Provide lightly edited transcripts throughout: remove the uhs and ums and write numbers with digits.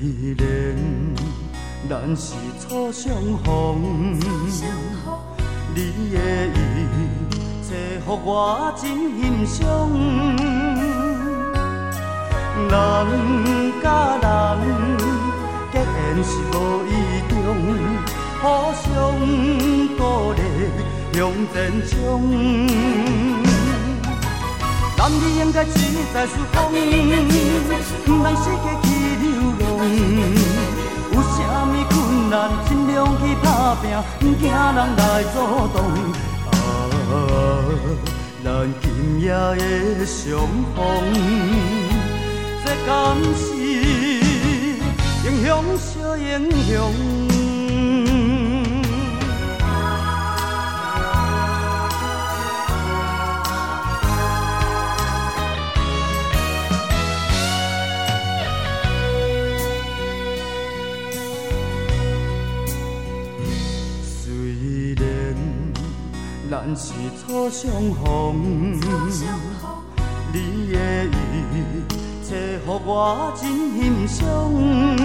然咱是初相逢，你的意找予我真欣赏。人甲人结缘是无意中，互相鼓励向前冲。男儿应该志在四方，不通世界去流浪。有啥物困难，尽量去打拼，不惊人来阻挡。咱今夜的相逢，这敢是英雄小英雄？咱是初相逢，你的意找予我真欣赏。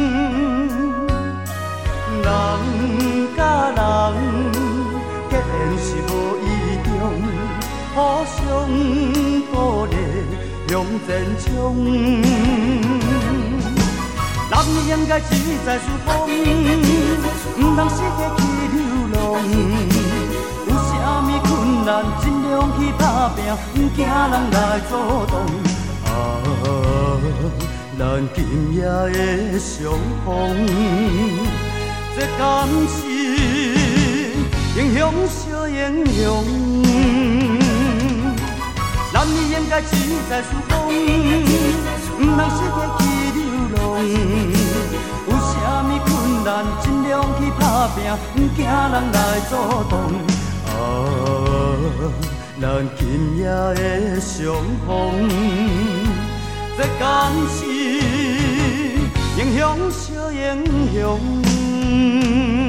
人甲人结缘是无意中，互相鼓励向前冲。男儿应该志在四方，不通世界去流浪。啥物困难，尽量去打拼，不惊人来阻挡。咱今夜的相逢，这敢是英雄小英雄？男儿应该志在四方，不通世界去流浪。有啥物困难，尽量去打拼，不惊人来阻挡。咱今夜的相逢，这敢是英雄小英雄？